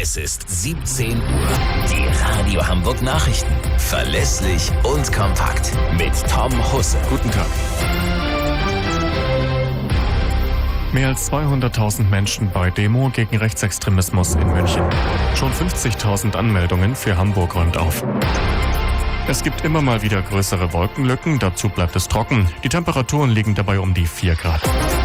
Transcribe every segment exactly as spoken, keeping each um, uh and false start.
Es ist siebzehn Uhr. Die Radio Hamburg Nachrichten. Verlässlich und kompakt. Mit Tom Husse. Guten Tag. Mehr als zweihunderttausend Menschen bei Demo gegen Rechtsextremismus in München. Schon fünfzigtausend Anmeldungen für Hamburg räumt auf. Es gibt immer mal wieder größere Wolkenlücken, dazu bleibt es trocken. Die Temperaturen liegen dabei um die vier Grad.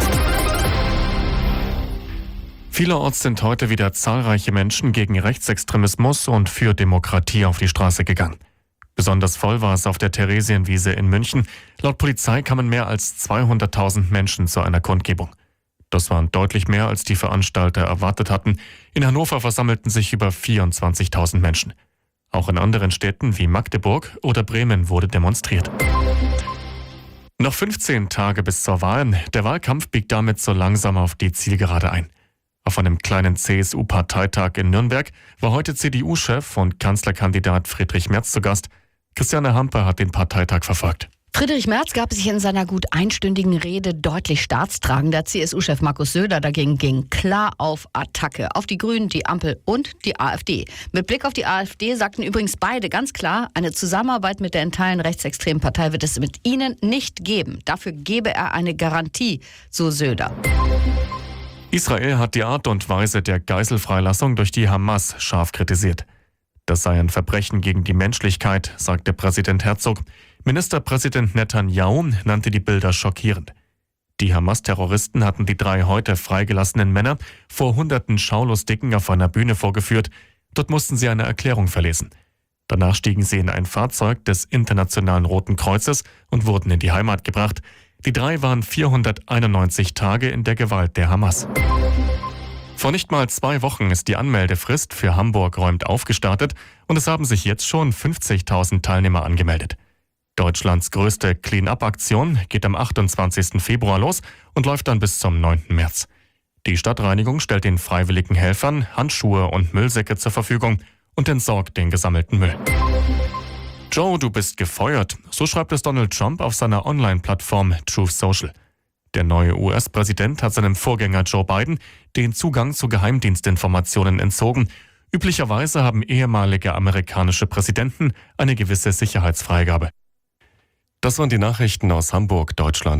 Vielerorts sind heute wieder zahlreiche Menschen gegen Rechtsextremismus und für Demokratie auf die Straße gegangen. Besonders voll war es auf der Theresienwiese in München. Laut Polizei kamen mehr als zweihunderttausend Menschen zu einer Kundgebung. Das waren deutlich mehr, als die Veranstalter erwartet hatten. In Hannover versammelten sich über vierundzwanzigtausend Menschen. Auch in anderen Städten wie Magdeburg oder Bremen wurde demonstriert. Noch fünfzehn Tage bis zur Wahl. Der Wahlkampf biegt damit so langsam auf die Zielgerade ein. Auf einem kleinen C S U-Parteitag in Nürnberg war heute C D U-Chef und Kanzlerkandidat Friedrich Merz zu Gast. Christiane Hamper hat den Parteitag verfolgt. Friedrich Merz gab sich in seiner gut einstündigen Rede deutlich staatstragender. C S U-Chef Markus Söder dagegen ging klar auf Attacke. Auf die Grünen, die Ampel und die AfD. Mit Blick auf die AfD sagten übrigens beide ganz klar, eine Zusammenarbeit mit der in Teilen rechtsextremen Partei wird es mit ihnen nicht geben. Dafür gebe er eine Garantie, so Söder. Israel hat die Art und Weise der Geiselfreilassung durch die Hamas scharf kritisiert. Das sei ein Verbrechen gegen die Menschlichkeit, sagte Präsident Herzog. Ministerpräsident Netanyahu nannte die Bilder schockierend. Die Hamas-Terroristen hatten die drei heute freigelassenen Männer vor hunderten Schaulustigen auf einer Bühne vorgeführt. Dort mussten sie eine Erklärung verlesen. Danach stiegen sie in ein Fahrzeug des Internationalen Roten Kreuzes und wurden in die Heimat gebracht. Die drei waren vierhunderteinundneunzig Tage in der Gewalt der Hamas. Vor nicht mal zwei Wochen ist die Anmeldefrist für Hamburg räumt aufgestartet und es haben sich jetzt schon fünfzigtausend Teilnehmer angemeldet. Deutschlands größte Clean-up-Aktion geht am achtundzwanzigsten Februar los und läuft dann bis zum neunten März. Die Stadtreinigung stellt den freiwilligen Helfern Handschuhe und Müllsäcke zur Verfügung und entsorgt den gesammelten Müll. Joe, du bist gefeuert, so schreibt es Donald Trump auf seiner Online-Plattform Truth Social. Der neue U S-Präsident hat seinem Vorgänger Joe Biden den Zugang zu Geheimdienstinformationen entzogen. Üblicherweise haben ehemalige amerikanische Präsidenten eine gewisse Sicherheitsfreigabe. Das waren die Nachrichten aus Hamburg, Deutschland.